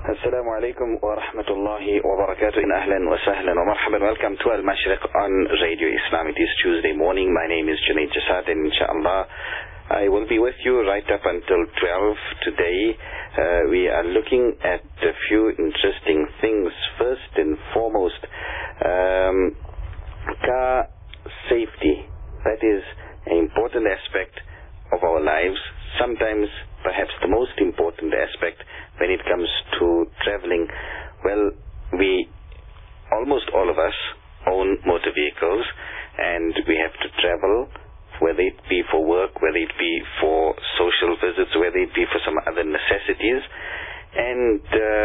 Assalamu alaikum wa rahmatullahi wa barakatuh. Ahlan wa sahlan wa marhaban. Welcome to Al-Mashriq on Radio Islam. It is Tuesday morning. My name is Junaid Jasad, and inshallah I will be with you right up until 12 today. We are looking at a few interesting things. First and foremost, car safety. That is an important aspect of our lives. Sometimes perhaps the most important aspect when it comes to traveling. Well, almost all of us own motor vehicles, and we have to travel, whether it be for work, whether it be for social visits, whether it be for some other necessities. And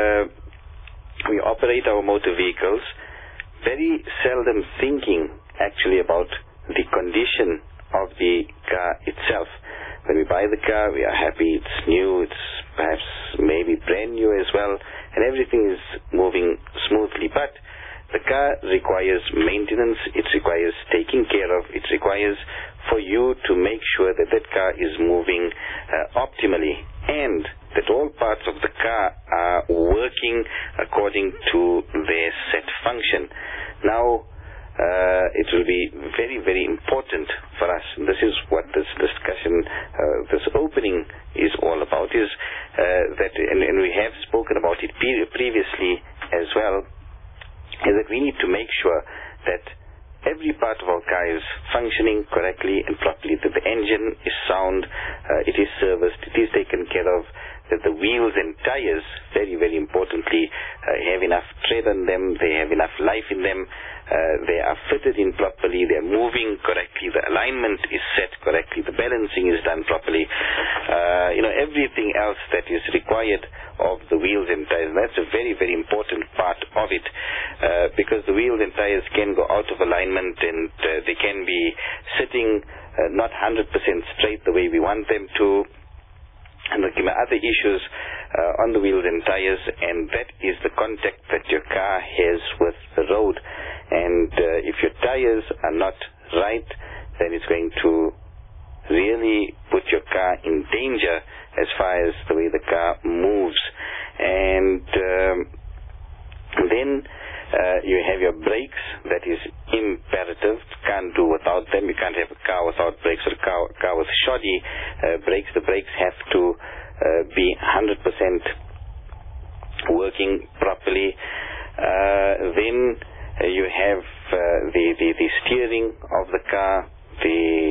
we operate our motor vehicles very seldom thinking actually about the condition of the car itself. When we buy the car, we are happy, it's new, it's perhaps maybe brand new as well, and everything is moving smoothly. But the car requires maintenance, it requires taking care of, it requires for you to make sure that that car is moving optimally, and that all parts of the car are working according to their set function. Now, it will be very, very important for us. This is what this discussion, this opening is all about, is that, and we have spoken about it previously as well, is that we need to make sure that every part of our car is functioning correctly and properly, that the engine is sound, it is serviced, it is taken care of, that the wheels and tires, very, very importantly, have enough tread on them, they have enough life in them, they are fitted in properly, they are moving correctly, the alignment is set correctly, the balancing is done properly, everything else that is required of the wheels and tires. And that's a very, very important part of it, because the wheels and tires can go out of alignment, and they can be sitting not 100% straight the way we want them to, and there can be other issues on the wheels and tires, and that is the contact that your car has with the road. And if your tires are not right, then it's going to really put your car in danger as far as the way the car moves. And then you have your brakes. That is imperative. Can't do without them. You can't have a car without brakes, or a car with shoddy brakes. The brakes have to be 100% working properly. Then you have the steering of the car, the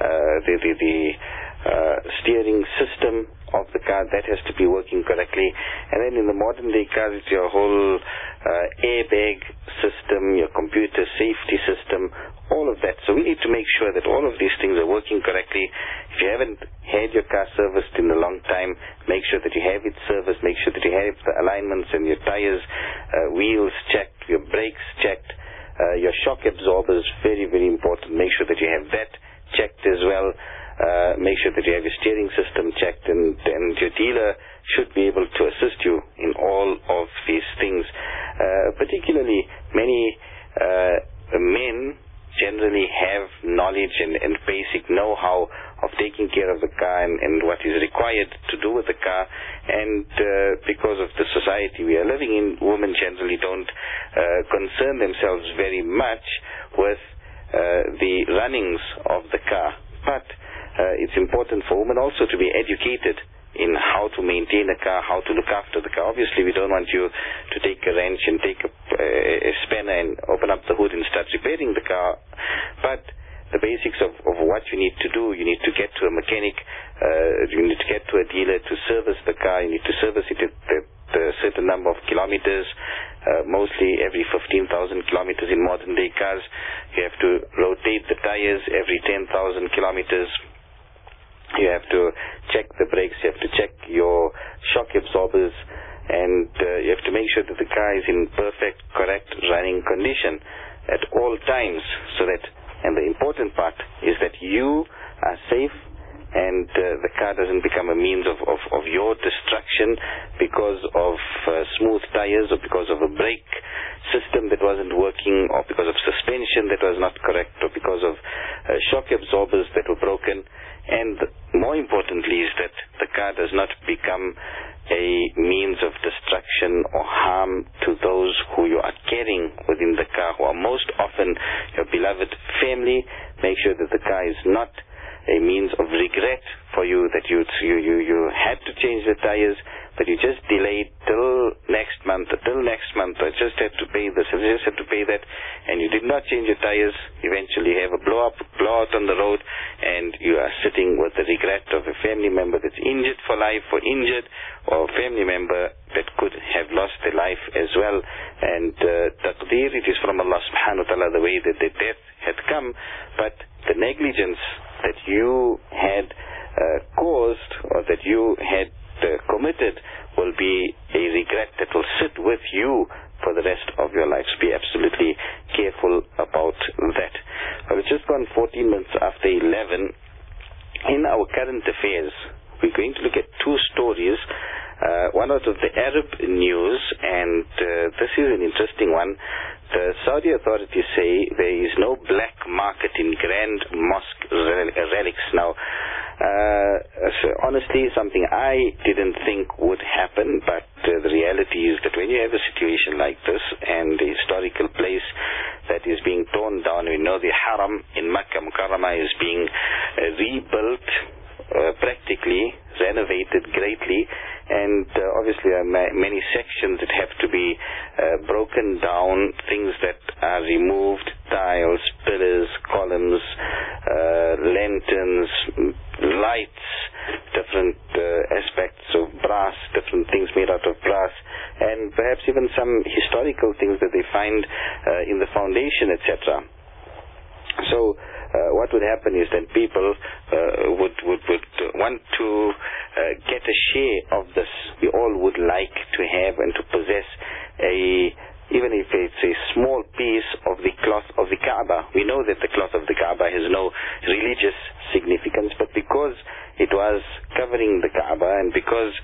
steering system of the car, that has to be working correctly. And then in the modern day cars, it's your whole airbag system, your computer safety system, all of that. So we need to make sure that all of these things are working correctly. If you haven't had your car serviced in a long time, make sure that you have it serviced, make sure that you have the alignments and your tires, wheels checked, your brakes checked, your shock absorbers, very, very important. Make sure that you have that checked as well. Make sure that you have your steering system checked, and your dealer should be able to assist you in all of these things. Particularly, many men generally have knowledge and basic know-how of taking care of the car and what is required to do with the car. And because of the society we are living in, women generally don't concern themselves very much with the runnings of the car. But it's important for women also to be educated in how to maintain a car, how to look after the car. Obviously, we don't want you to take a wrench and take a spanner and open up the hood and start repairing the car. But the basics of what you need to do, you need to get to a mechanic, you need to get to a dealer to service the car, you need to service it at a certain number of kilometers, mostly every 15,000 kilometers in modern day cars. You have to rotate the tires every 10,000 kilometers. You have to check the brakes, you have to check your shock absorbers, and you have to make sure that the car is in perfect, correct running condition at all times, so that, and the important part is that you are safe and the car doesn't become a means of your destruction because of smooth tires, or because of a brake system that wasn't working, or because of suspension that was not correct, or because of shock absorbers that were broken. And more importantly is that the car does not become a means of destruction or harm to those who you are carrying within the car, who are most often your beloved family. Make sure that the car is not a means of regret for you, that you had to change the tires, but you just delayed till next month, I just had to pay this, I just had to pay that, and you did not change your tires. Eventually you have a blowout on the road, and you are sitting with the regret of a family member that's injured for life, or injured, or a family member that could have lost their life as well. And taqdeer, it is from Allah subhanahu wa ta'ala the way that the death had come, but the negligence that you had caused, or that you had committed, will be a regret that will sit with you for the rest of your lives. Be absolutely careful about that. It's just gone 14 minutes after 11. In our current affairs, we're going to look at two stories, one out of the Arab news, and this is an interesting one. The Saudi authorities say there is no black market in grand mosque relics. Now, so honestly, something I didn't think would happen, but the reality is that when you have a situation like this, and the historical place that is being torn down, we know the Haram in Makkah Mukarramah is being rebuilt, practically renovated greatly, and obviously there are many sections that have to be broken down, things that are removed, tiles, pillars, columns, lanterns, lights, different aspects of brass, different things made out of brass, and perhaps even some historical things that they find in the foundation, etc. So what would happen is that people would want to get a share of this. We all would like to have and to possess even if it's a small piece of the cloth of the Kaaba. We know that the cloth of the Kaaba has no religious significance, but because it was covering the Kaaba, and because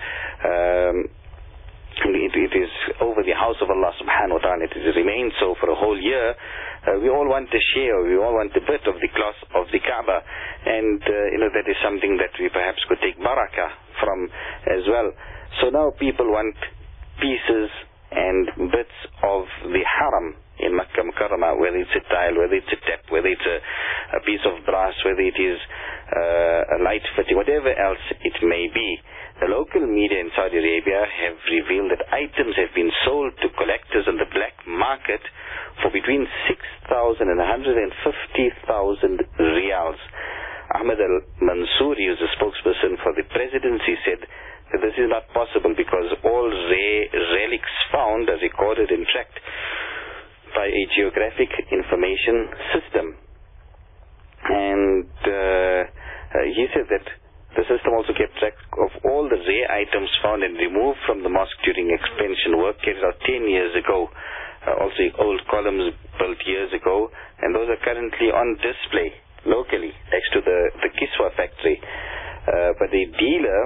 it is over the house of Allah subhanahu wa ta'ala, it has remained so for a whole year, we all want a share, we all want a bit of the cloth of the Kaaba, and that is something that we perhaps could take barakah from as well. So now people want pieces and bits of the Haram in Makkah Mukarramah, whether it's a tile, whether it's a tap, whether it's a piece of brass, whether it is a light fitting, whatever else it may be. The local media in Saudi Arabia have revealed that items have been sold to collectors on the black market for between 6,000 and 150,000 riyals. Ahmed al-Mansouri, who's the spokesperson for the presidency, said that this is not possible because all rare relics found are recorded and tracked by a geographic information system. And he said that the system also kept track of all the rare items found and removed from the mosque during expansion work carried out 10 years ago. Also old columns built years ago, and those are currently on display locally next to the Kiswa factory. But a dealer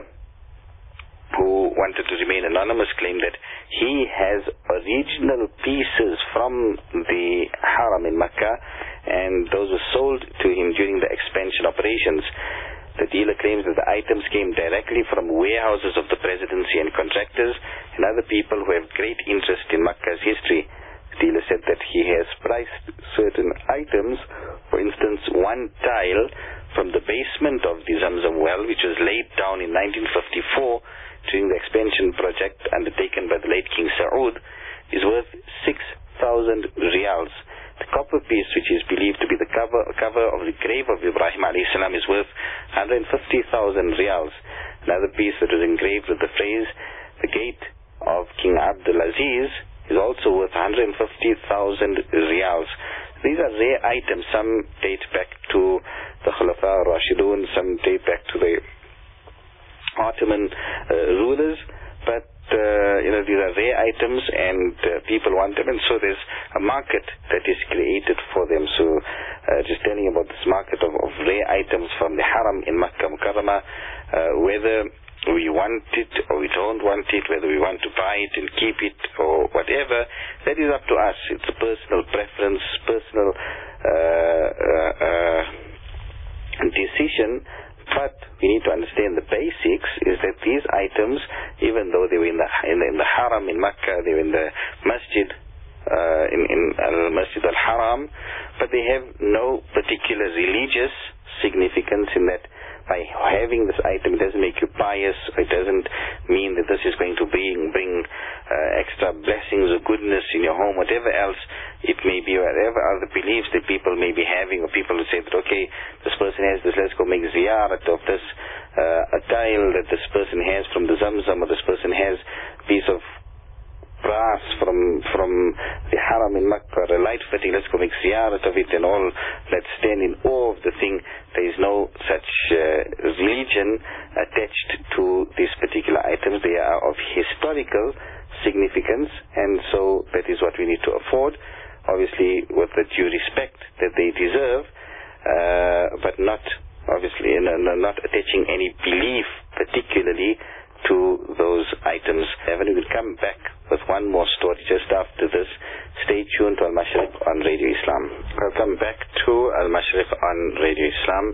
who wanted to remain anonymous claimed that he has original pieces from the Haram in Makkah, and those were sold to him during the expansion operations. The dealer claims that the items came directly from warehouses of the presidency and contractors and other people who have great interest in Makkah's history. The dealer said that he has priced certain items, for instance, one tile from the basement of the Zamzam well, which was laid down in 1954 during the expansion project undertaken by the late King Saud, is worth 6,000 riyals. The copper piece, which is believed to be the cover of the grave of Ibrahim alayhi salam, is worth 150,000 riyals. Another piece that was engraved with the phrase, "The gate of King Abdul Aziz," is also worth 150,000 riyals. These are rare items. Some date back to the Khulafa Rashidun, some date back to the Ottoman rulers, but these are rare items, and people want them, and so there's a market that is created for them. So just telling about this market of rare items from the Haram in Makkah Mukarramah, whether we want it or we don't want it, whether we want to buy it and keep it or whatever, that is up to us. It's a personal preference, personal decision. But we need to understand the basics is that these items, even though they were in the Haram in Makkah, they were in the Masjid, in Masjid al-Haram, but they have no particular religious significance in that by having this item, it doesn't make you pious, it doesn't mean that this is going to bring extra blessings or goodness in your home, whatever else it may be, whatever other beliefs that people may be having, or people who say that, okay, this person has this, let's go make ziyarat of this, a tile that this person has from the Zamzam, or this person has a piece of brass from the Haram in Makkah, a light fitting, let's go make ziyarat of it and all, let's stand in awe of the thing. There is no such religion attached to these particular items. They are of historical significance, and so that is what we need to afford, obviously with the due respect that they deserve, but not obviously not attaching any belief particularly to those items. And we will come back with one more story just after this. Stay tuned to Al-Mashriq on Radio Islam. Welcome back to Al-Mashriq on Radio Islam.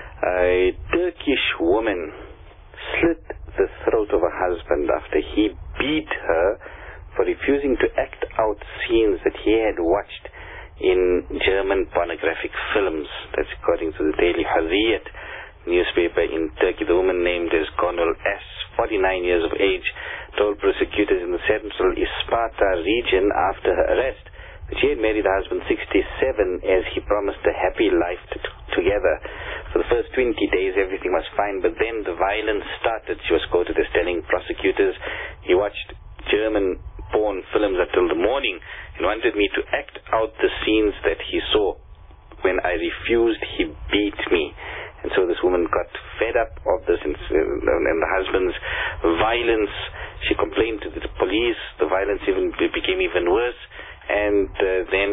A Turkish woman slit the throat of her husband after he beat her for refusing to act out scenes that he had watched in German pornographic films. That's according to the Daily Hurriyet newspaper in Turkey. The woman, named as Gonul S., 49 years of age, told prosecutors in the central Isparta region after her arrest that she had married her husband 67 as he promised a happy life together. For the first 20 days everything was fine, but then the violence started. She was quoted as telling prosecutors, he watched German porn films until the morning and wanted me to act out the scenes that he saw. When I refused, he beat me. And so this woman got fed up of this and the husband's violence. She complained to the police. The violence became even worse. And then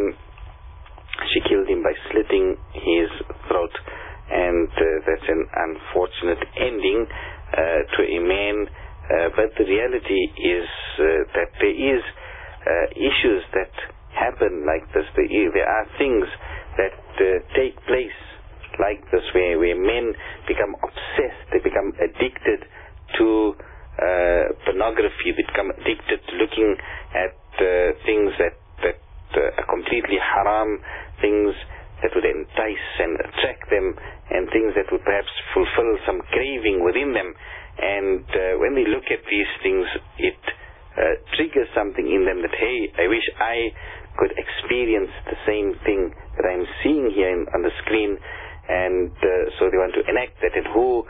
she killed him by slitting his throat. And that's an unfortunate ending to a man. But the reality is that there is issues that happen like this. There are things that take place like this, where men become obsessed, they become addicted to pornography, they become addicted to looking at things that are completely haram, things that would entice and attract them, and things that would perhaps fulfill some craving within them. And when they look at these things, it triggers something in them that, hey, I wish I could experience the same thing that I'm seeing here on the screen. And so they want to enact that, and who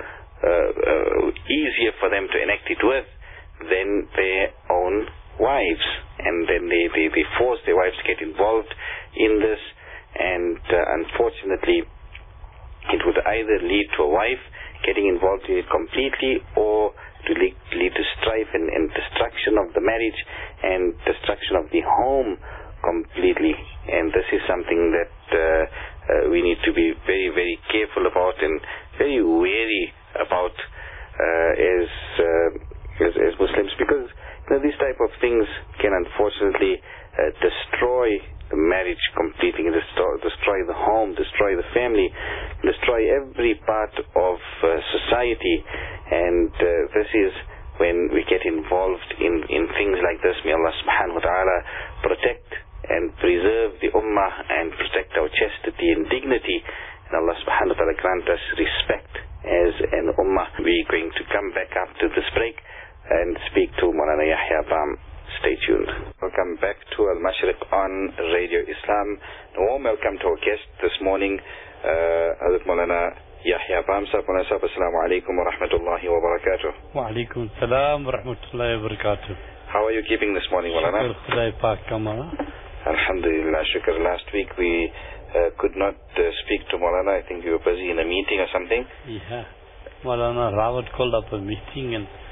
easier for them to enact it with than their own wives. And then they force their wives to get involved in this, and unfortunately it would either lead to a wife getting involved in it completely, or to lead to strife and destruction of the marriage and destruction of the home completely. And this is something that we need to be very, very careful about and very wary about as Muslims, because these type of things can unfortunately destroy the marriage completely, destroy the home, destroy the family, destroy every part of society. And this is when we get involved in things like this. May Allah subhanahu wa ta'ala protect and preserve the ummah and protect our chastity and dignity, and Allah subhanahu wa ta'ala grant us respect as an ummah. We're going to come back after this break and speak to Maulana Yahya Bam. Stay tuned. Welcome back to Al-Mashriq on Radio Islam. A warm welcome to our guest this morning, Hazrat Maulana Yahya Bam Sahib. Maulana Sahib, Assalamu alaikum wa rahmatullahi wa barakatuh. Wa alaikum salam wa rahmatullahi wa barakatuh. How are you keeping this morning, Maulana? Alhamdulillah, shukr. Last week we could not speak to Maulana. I think you were busy in a meeting or something. Yeah. Maulana Rawat called up a meeting, and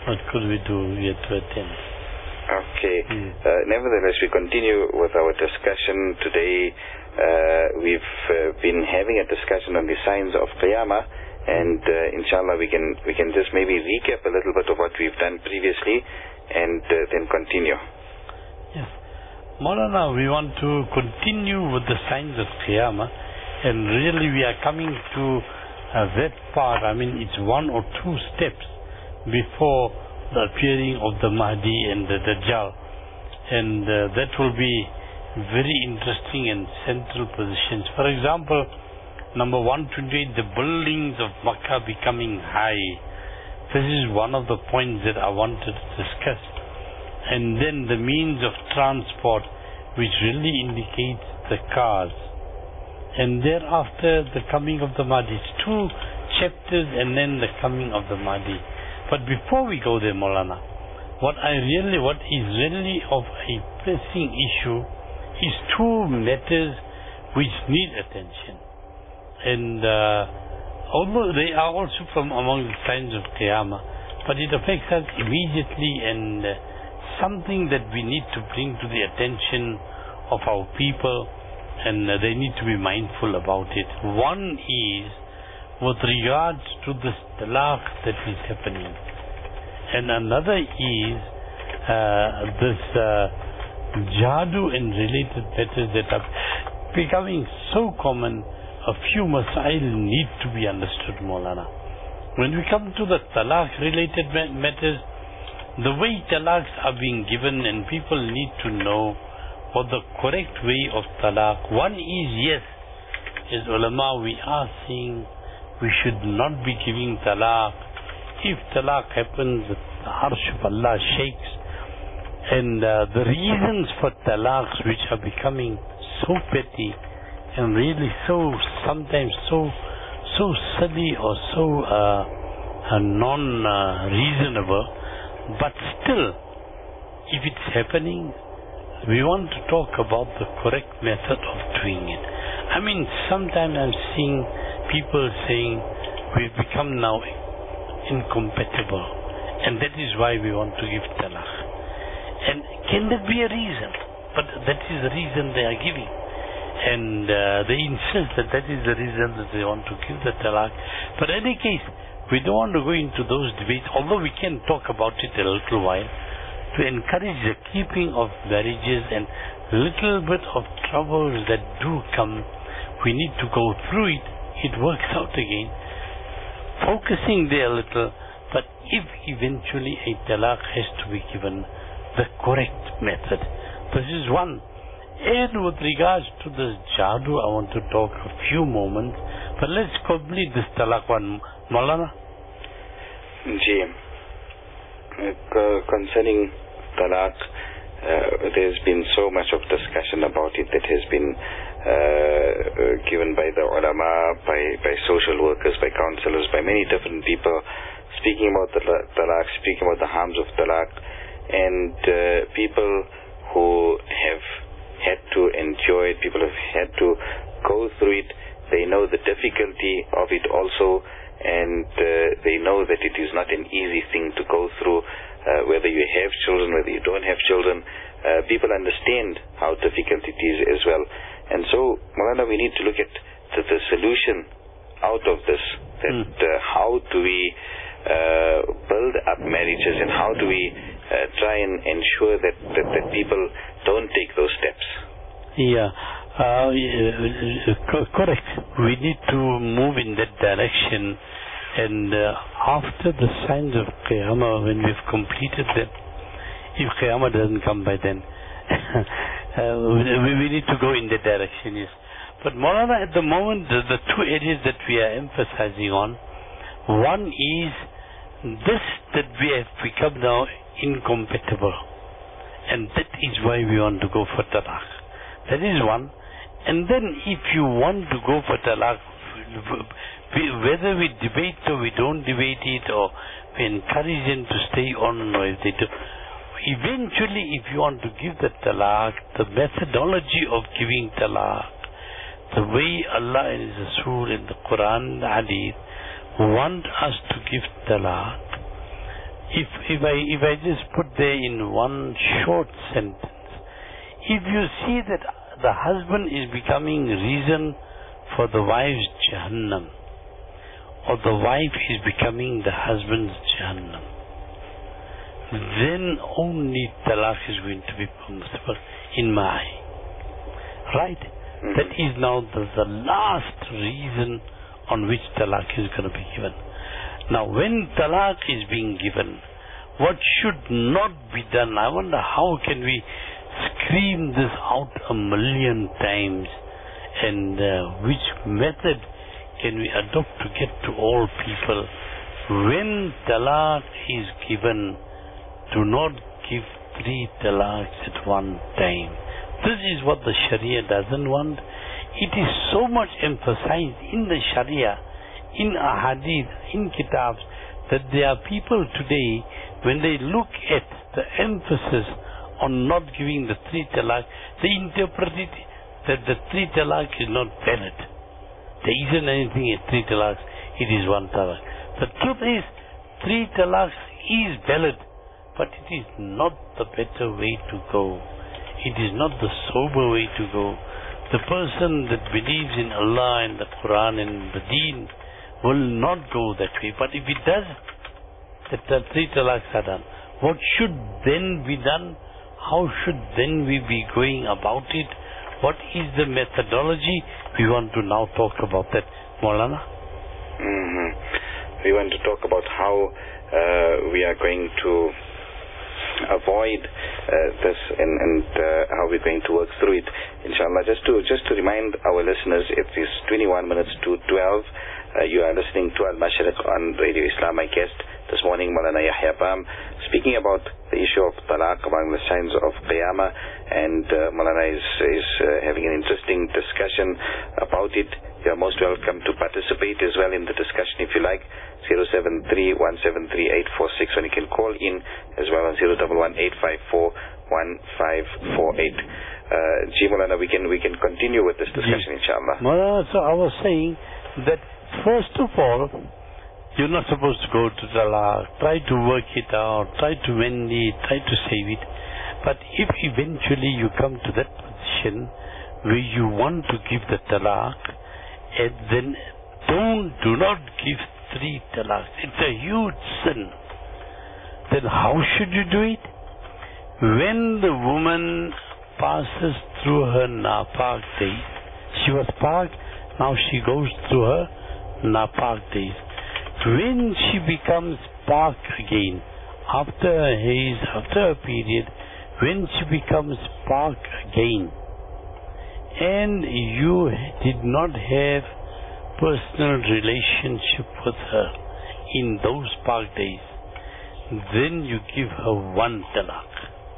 What could we do yet to attend? Okay. Nevertheless, we continue with our discussion today. We've been having a discussion on the signs of Qiyamah, and inshallah we can just maybe recap a little bit of what we've done previously and then continue. Yes. Maulana, we want to continue with the signs of Qiyamah, and really we are coming to that part. I mean, it's one or two steps before the appearing of the Mahdi and the Dajjal, and that will be very interesting and central positions. For example, number 128, the buildings of Makkah becoming high. This is one of the points that I wanted to discuss. And then the means of transport, which really indicates the cars. And thereafter, the coming of the Mahdi. It's 2 chapters and then the coming of the Mahdi. But before we go there, Maulana, what is really of a pressing issue is 2 matters which need attention. And although they are also from among the signs of Qiyamah, but it affects us immediately, and something that we need to bring to the attention of our people, and they need to be mindful about it. One is with regards to this talaq that is happening, and another is this jadoo and related matters that are becoming so common. A few masail need to be understood, Maulana. When we come to the talaq related matters, the way talaqs are being given, and people need to know what the correct way of talaq. One is, yes, as ulama we are saying we should not be giving talaq. If talaq happens, the arsh of Allah shakes. And the reasons for talaqs, which are becoming so petty and really so sometimes so silly or so non-reasonable, but still, if it's happening, we want to talk about the correct method of doing it. I mean, sometimes I'm seeing people saying we've become now incompatible, and that is why we want to give talaq. And can that be a reason? But that is the reason they are giving. And they insist that that is the reason that they want to give the talaq. But in any case, we don't want to go into those debates, although we can talk about it a little while, to encourage the keeping of marriages, and little bit of troubles that do come, we need to go through it. It works out again. Focusing there a little, but if eventually a talaq has to be given, the correct method. This is one. And with regards to this jadoo, I want to talk a few moments, but let's complete this talaq one. Maulana? Concerning talaq, there's been so much of discussion about it that has been given by the ulama, by social workers, by counselors, by many different people, speaking about the talaq, speaking about the harms of talaq, and people who have had to endure it, people have had to go through it. They know the difficulty of it also, and they know that it is not an easy thing to go through, whether you have children, whether you don't have children. People understand how difficult it is as well. And so, Maulana, we need to look at the solution out of this, that how do we build up marriages, and how do we try and ensure that people don't take those steps. Yeah, correct. We need to move in that direction, and after the signs of Qiyamah, when we've completed them, if Qiyamah doesn't come by then, we need to go in that direction, yes. But Maulana, at the moment, the 2 areas that we are emphasizing on, one is this, that we have become now incompatible, and that is why we want to go for talaq. That is one. And then if you want to go for talaq, whether we debate or we don't debate it, or we encourage them to stay on, or if they do, eventually if you want to give the talaq, the methodology of giving talaq, the way Allah and His Rasul in the Quran, the Hadith want us to give talaq, if I just put there in one short sentence, if you see that the husband is becoming reason for the wife's Jahannam, or the wife is becoming the husband's Jahannam, then only talaq is going to be permissible in my eye. Right? That is now the last reason on which talaq is going to be given. Now when talaq is being given, what should not be done? I wonder how can we scream this out 1,000,000 times, and which method can we adopt to get to all people? When talaq is given, do not give 3 talaqs at one time. This is what the Sharia doesn't want. It is so much emphasized in the Sharia, in ahadith, in kitabs, that there are people today, when they look at the emphasis on not giving the 3 talaq, they interpret it that the 3 talaq is not valid. There isn't anything at 3 talaqs, it is 1 talaq. The truth is, 3 talaqs is valid, but it is not the better way to go. It is not the sober way to go. The person that believes in Allah and the Quran and the Deen will not go that way. But if it does, that the 3 talaqs are done, what should then be done? How should then we be going about it? What is the methodology? We want to now talk about that, Maulana. We want to talk about how we are going to avoid this and how we're going to work through it, inshallah. Just to remind our listeners, it is 21 minutes to 12. You are listening to Al-Mashriq on Radio Islam. My guest this morning, Maulana Yahya Bam, speaking about the issue of talaq among the signs of Qiyamah, and Maulana is having an interesting discussion about it. You are most welcome to participate as well in the discussion if you like. 073-173-846, and you can call in as well on 011-854-1548. Maulana, we can continue with this discussion, inshallah. Maulana, so I was saying that first of all, you're not supposed to go to talaq, try to work it out, try to mend it, try to save it. But if eventually you come to that position where you want to give the talaq, then do not give 3 talaqs. It's a huge sin. Then how should you do it? When the woman passes through her napak days, she was pak, now she goes through her napak days. When she becomes pak again, after a haze, after a period, when she becomes pak again, and you did not have personal relationship with her in those pak days, then you give her 1 talaq.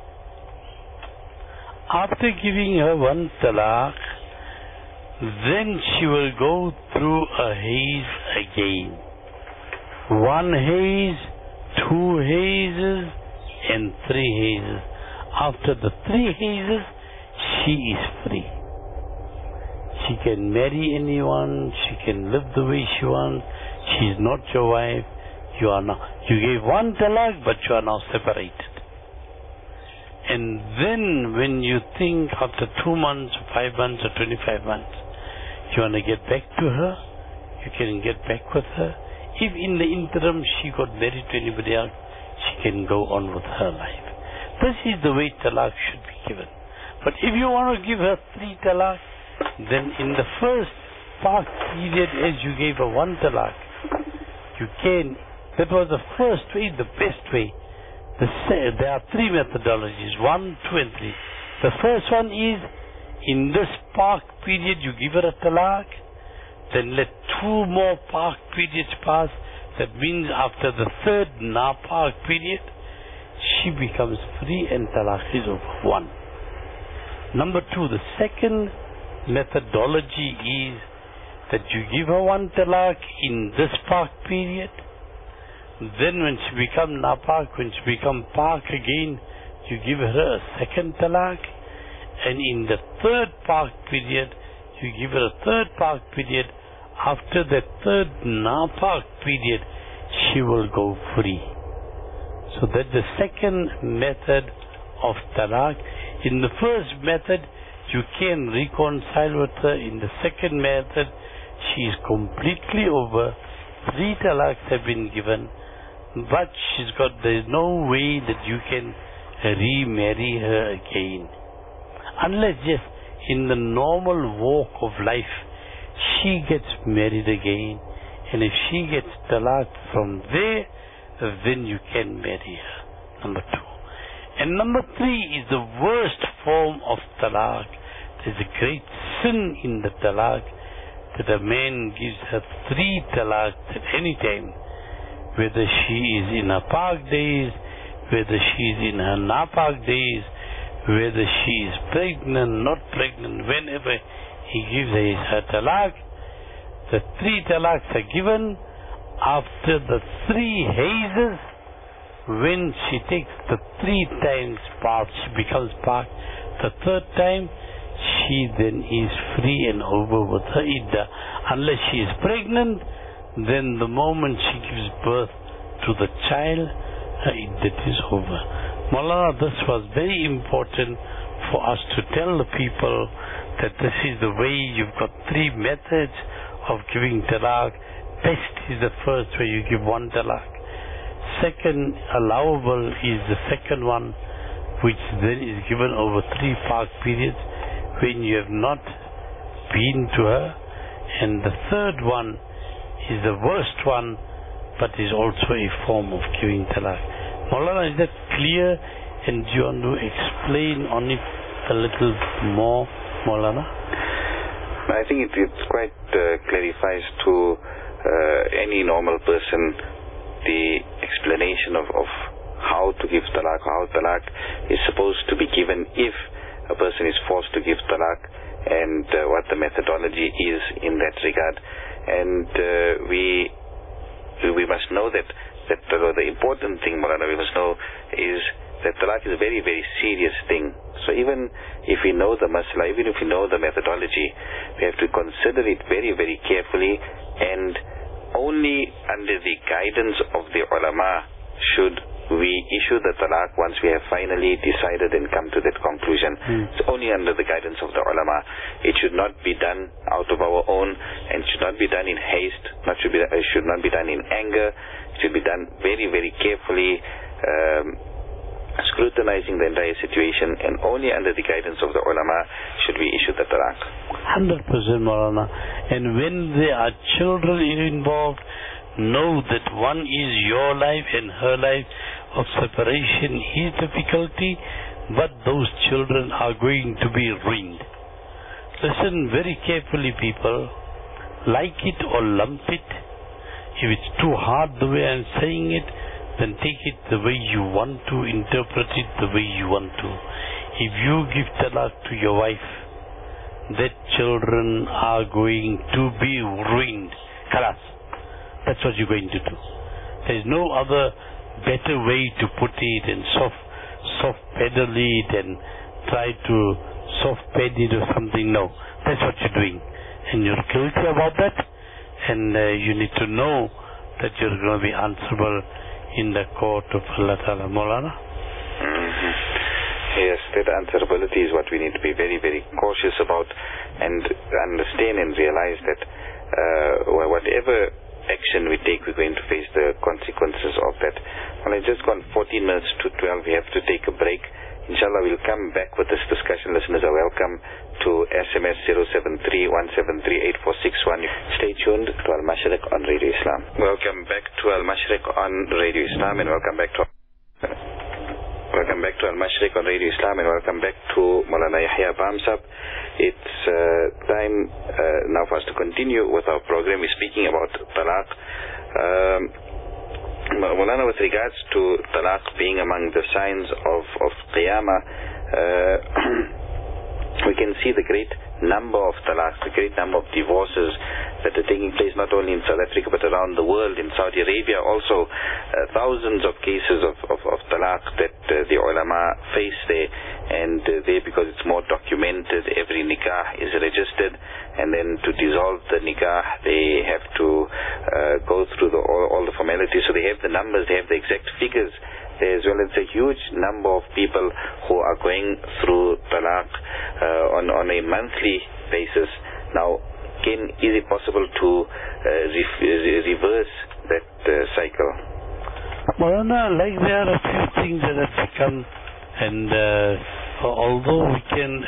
After giving her 1 talaq, then she will go through a haze again. 1 haze, 2 hazes, and 3 hazes. After the 3 hazes, she is free. She can marry anyone, she can live the way she wants, she is not your wife. You gave 1 talaq, but you are now separated. And then when you think after 2 months, 5 months, or 25 months, you want to get back to her, you can get back with her. If in the interim she got married to anybody else, she can go on with her life. This is the way talaq should be given. But if you want to give her 3 talaq, then in the first pak period, as you gave her 1 talaq, you can. That was the first way, the best way. There are 3 methodologies, 1, 2, and 3. The first one is, in this pak period, you give her a talaq, then let 2 more pak periods pass. That means after the 3rd napak period, she becomes free and talaq is over 1. Number 2, the second methodology is that you give her 1 talaq in this pak period. Then when she becomes napak, when she becomes pak again, you give her a 2nd talaq. And in the 3rd pak period, you give her a 3rd pak period. After the 3rd napak period, she will go free. So that's the second method of talaq. In the first method, you can reconcile with her. In the second method, she is completely over. 3 talaqs have been given, but there is no way that you can remarry her again. Unless, yes, in the normal walk of life, she gets married again, and if she gets talaq from there, then you can marry her. Number 2. And number 3 is the worst form of talaq. There's a great sin in the talaq, that a man gives her 3 talaqs at any time, whether she is in her pak days, whether she is in her napak days, whether she is pregnant, not pregnant, whenever he gives her talaq. The 3 talaqs are given after the 3 hazes. When she takes the 3 times part, she becomes pak. The 3rd time, she then is free and over with her iddah. Unless she is pregnant, then the moment she gives birth to the child, her iddah is over. Maulana, this was very important for us to tell the people that this is the way. You've got 3 methods of giving talaq. Best is the first, where you give 1 talaq. Second, allowable is the second one, which then is given over 3 pak periods when you have not been to her. And the third one is the worst one, but is also a form of giving talaq. Maulana, is that clear? And do you want to explain on it a little more, Maulana? I think it quite clarifies to any normal person the explanation of how to give talaq, how talaq is supposed to be given if a person is forced to give talaq, and what the methodology is in that regard. And we must know that the important thing, Maulana, we must know is that talaq is a very, very serious thing. So even if we know the masala, even if we know the methodology, we have to consider it very, very carefully, and only under the guidance of the ulama should we issue the talaq once we have finally decided and come to that conclusion. It's only under the guidance of the ulama. It should not be done out of our own, and should not be done in haste, should not be done in anger. It should be done very, very carefully, scrutinizing the entire situation, and only under the guidance of the ulama should we issue the talaq. 100% Maulana. And when there are children involved, know that one is your life and her life of separation is difficulty, but those children are going to be ruined. Listen very carefully, people. Like it or lump it. If it's too hard the way I'm saying it, then take it the way you want to, interpret it the way you want to. If you give talaq to your wife, that children are going to be ruined. Khalas. That's what you're going to do. There's no other better way to put it, and soft pedal it and try to soft ped it or something. No. That's what you're doing. And you're guilty about that, and you need to know that you're going to be answerable in the court of Allah Ta'ala. Maulana? Yes, that answerability is what we need to be very, very cautious about, and understand and realize that whatever action we take, we're going to face the consequences of that. Well, it's just gone 14 minutes to 12. We have to take a break. Inshallah, we'll come back with this discussion. Listeners are welcome to SMS 073-173-8461. Stay tuned to Al-Mashriq on Radio Islam. Welcome back to Al-Mashriq on Radio Islam, and welcome back to Al-Mashriq on Radio Islam, and welcome back to Maulana Yahya Bamsab. It's time now for us to continue with our program. We're speaking about talaq. Maulana, with regards to talaq being among the signs of Qiyamah, we can see the great number of talaq, the great number of divorces that are taking place not only in South Africa but around the world. In Saudi Arabia also, thousands of cases of talaq that the ulama face there, and there, because it's more documented, every nikah is registered, and then to dissolve the nikah they have to go through all the formalities. So they have the numbers, they have the exact figures as well as a huge number of people who are going through talaq on a monthly basis. Now, is it possible to reverse that cycle? Maulana, like there are a few things that have become, and although we can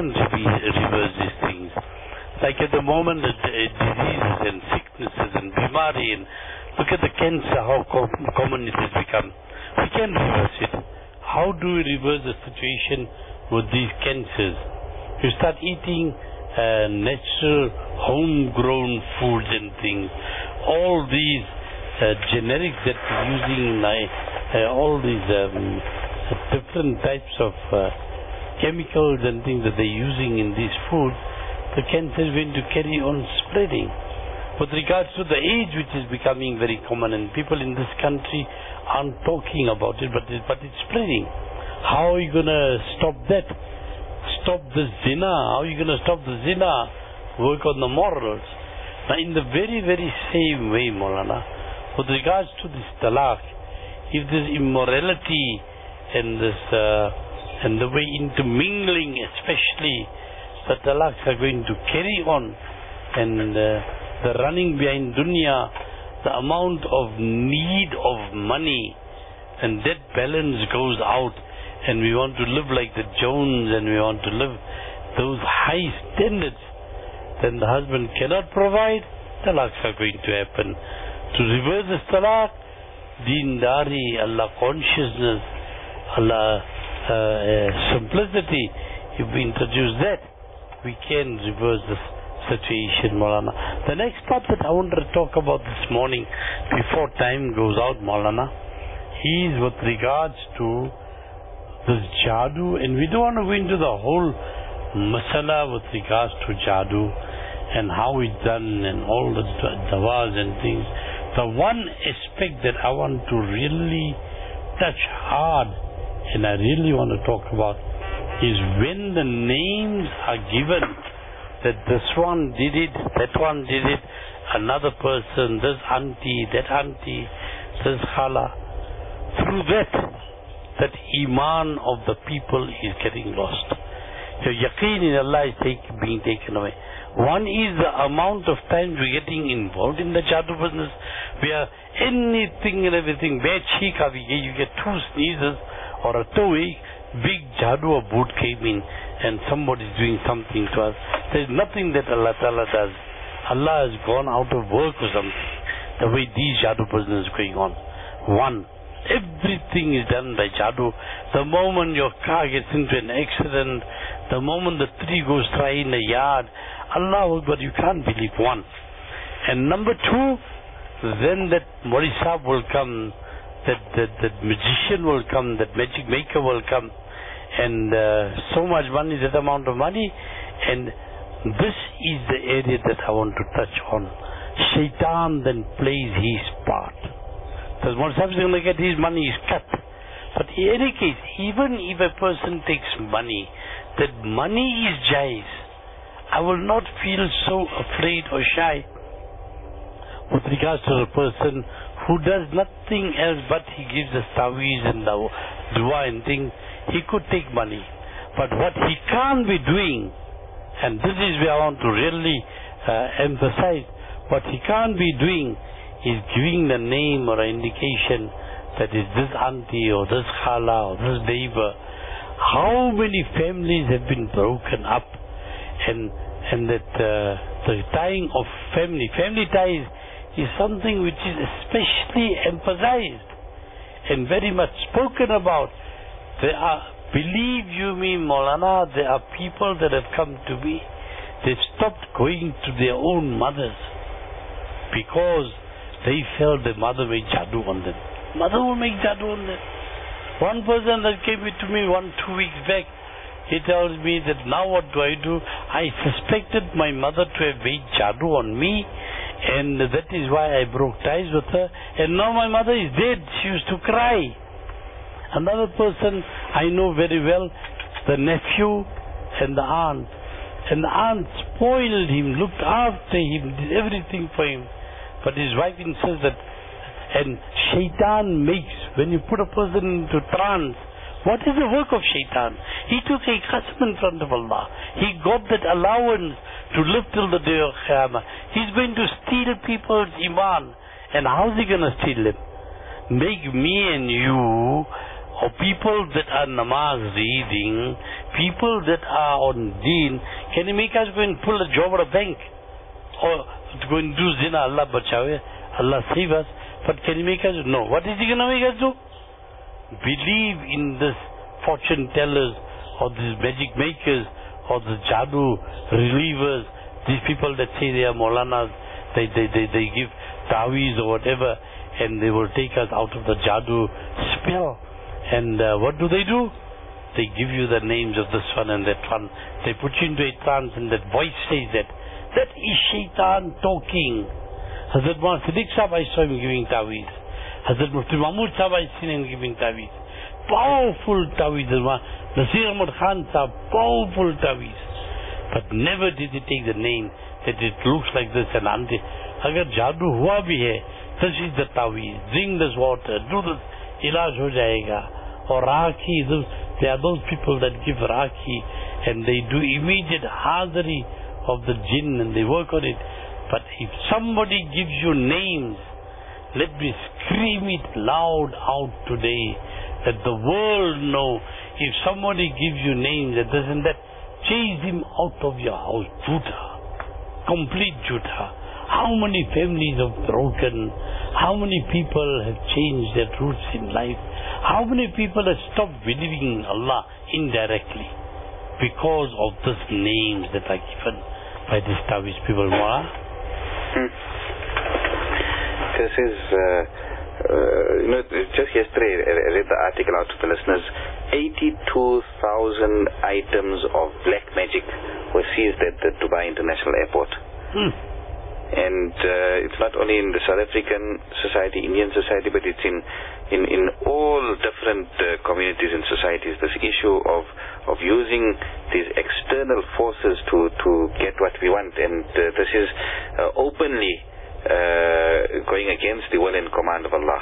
reverse these things. Like at the moment, diseases and sicknesses and bimari, and look at the cancer, how common it has become. We can reverse it. How do we reverse the situation with these cancers? You start eating natural, homegrown foods and things. All these generics that we're using, all these different types of chemicals and things that they're using in these foods, the cancer is going to carry on spreading. With regards to the age, which is becoming very common, and people in this country aren't talking about it, but it's spreading. How are you going to stop that? Stop the zina? How are you going to stop the zina? Work on the morals. Now, in the very, very same way, Maulana, with regards to this talaq, if this immorality and this and the way intermingling, especially, the talaqs are going to carry on, and the running behind dunya, the amount of need of money, and that balance goes out, and we want to live like the Jones, and we want to live those high standards, then the husband cannot provide, talaqs are going to happen. To reverse this talaq, deendari, Allah consciousness, Allah simplicity, if we introduce that, we can reverse this situation, Maulana. The next part that I wanted to talk about this morning, before time goes out, Maulana, is with regards to this jadoo, and we don't want to go into the whole masala with regards to jadoo and how it's done and all the dawas and things. The one aspect that I want to really touch hard and I really want to talk about is when the names are given, that this one did it, that one did it, another person, this auntie, that auntie, this khala. Through that iman of the people is getting lost. Your yaqeen in Allah is being taken away. One is the amount of time we're getting involved in the jadoo business, where anything and everything, bad chika, you get 2 sneezes or a toe-ache, big jadoo or boot came in and somebody's doing something to us. There's nothing that Allah Ta'ala does. Allah has gone out of work or something, the way these jadoo business is going on. One, everything is done by jadoo. The moment your car gets into an accident, the moment the tree goes dry in the yard, Allah Akbar, you can't believe. One. And number 2, then that Morisab will come, that magician will come, that magic maker will come, and so much money, that amount of money, and this is the area that I want to touch on. Shaitan then plays his part. Because Morisab is going to get his money is cut. But in any case, even if a person takes money, that money is jais, I will not feel so afraid or shy with regards to the person who does nothing else but he gives the taweez and the dua and things. He could take money, but what he can't be doing, and this is where I want to really emphasize, what he can't be doing is giving the name or an indication that is this auntie or this khala or this neighbor. How many families have been broken up, and that the tying of family ties is something which is especially emphasized and very much spoken about. There are, believe you me, Maulana, there are people that have come to me, they've stopped going to their own mothers because they felt their mother made jadoo on them. Mother will make jadoo on them. One person that came to me 1-2 weeks back, he tells me that now what do? I suspected my mother to have made jadoo on me, and that is why I broke ties with her, and now my mother is dead. She used to cry. Another person I know very well, the nephew and the aunt. And the aunt spoiled him, looked after him, did everything for him. But his wife insists that, and shaitan makes when you put a person into trance, what is the work of shaitan? He took a qasam in front of Allah. He got that allowance to live till the day of Qiyamah. He's going to steal people's iman. And how is he going to steal them? Make me and you, or people that are namaz reading, people that are on deen, can he make us go and pull a job at a bank? Or to go and do zina? Allah bachawe, Allah save us. But can he make us? No. What is he going to make us do? Believe in this fortune tellers, or these magic makers, or the jadoo relievers, these people that say they are Maulanas, they give taweez or whatever, and they will take us out of the jadoo spell. And what do? They give you the names of this one and that one. They put you into a trance, and that voice says that is shaitan talking. Hazrat Muhammad Siddiq Sahib, I saw him giving taweez. Hazrat Mufti Mahmud Sahib, I seen him giving taweez. Powerful taweez. Nasir Ahmad Khan Sahib, powerful taweez. But never did he take the name that it looks like this and ante. Agar jadoo hua bhi hai, this is the taweez. Drink this water, do this, ilaj ho jayega. Or Rakhi, there are those people that give Rakhi and they do immediate hazari of the jinn and they work on it. But if somebody gives you names, let me scream it loud out today, that the world know. If somebody gives you names that doesn't that, chase him out of your house. Juta. Complete juta. How many families have broken? How many people have changed their roots in life? How many people have stopped believing in Allah indirectly because of these names that are given by these Tawiz people? This is, just yesterday I read the article out to the listeners. 82,000 items of black magic were seized at the Dubai International Airport. And it's not only in the South African society, Indian society, but it's in all different communities and societies. This issue of using these external forces to get what we want, and this is openly going against the will and command of Allah.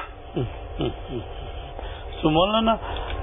So Maulana,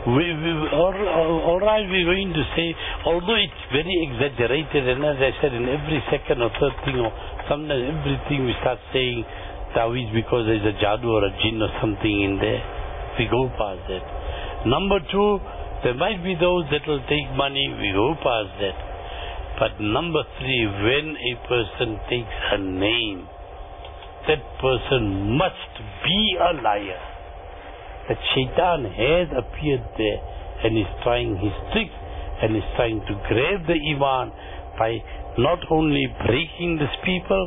all right, we're going to say, although it's very exaggerated, and as I said, in every second or third thing, or sometimes everything we start saying Taweez because there's a jadoo or a jinn or something in there, we go past that. Number two, there might be those that will take money, we go past that. But number three, when a person takes a name, that person must be a liar. That shaitan has appeared there and is trying his tricks and is trying to grab the iman by not only breaking these people.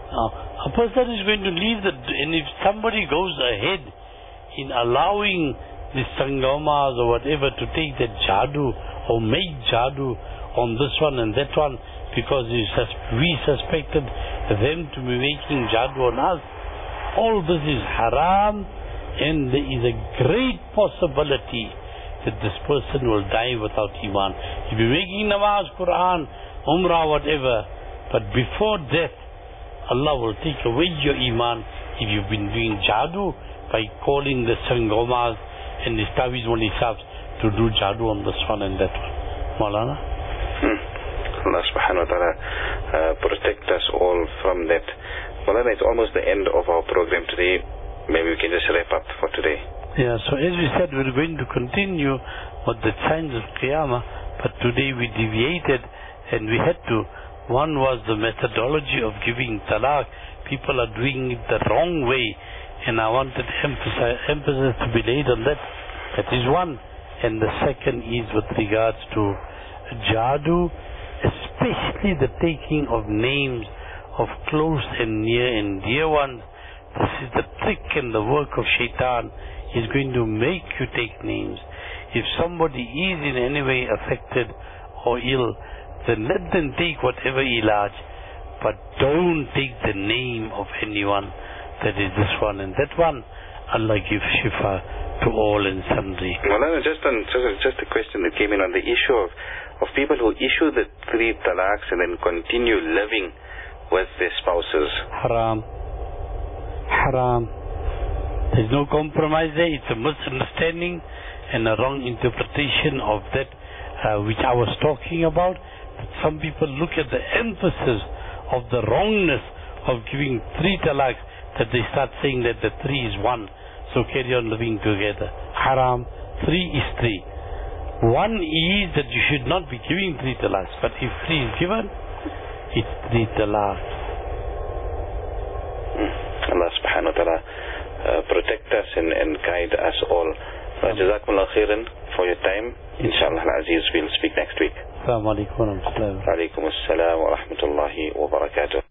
A person is going to leave and if somebody goes ahead in allowing these sangamas or whatever to take that jadoo or make jadoo on this one and that one because we suspected them to be making jadoo on us, all this is haram. And there is a great possibility that this person will die without iman. He'll be making namaz, Quran, Umrah, whatever. But before death, Allah will take away your iman if you've been doing jadoo by calling the sangomas and the tawiz wali sabs to do jadoo on this one and that one. Maulana? Allah subhanahu wa ta'ala protect us all from that. Maulana, it's almost the end of our program today. Maybe we can just wrap up for today. Yeah, so as we said, we're going to continue with the signs of Qiyamah, but today we deviated and we had to. One was the methodology of giving talaq. People are doing it the wrong way, and I wanted emphasis to be laid on that. That is one. And the second is with regards to jadoo, especially the taking of names of close and near and dear ones. This is the trick and the work of shaitan. He's going to make you take names. If somebody is in any way affected or ill, then let them take whatever ilaj, but don't take the name of anyone. That is this one and that one. Allah give shifa to all and sundry. Well, just a question that came in on the issue of people who issue the 3 talaqs and then continue living with their spouses. Haram. There's no compromise there. It's a misunderstanding and a wrong interpretation of that which I was talking about. That some people look at the emphasis of the wrongness of giving 3 talaqs, that they start saying that the 3 is 1, so carry on living together. Haram. 3 is 3. 1 is that you should not be giving 3 talaqs, but if 3 is given, it's 3 talaqs. Allah subhanahu wa ta'ala protect us and guide us all. Jazakumullah khairan for your time. Inshallah al-Aziz, we'll speak next week. Assalamu alaikum wa rahmatullahi wa barakatuh. Alaikum assalam wa rahmatullahi wa barakatuh.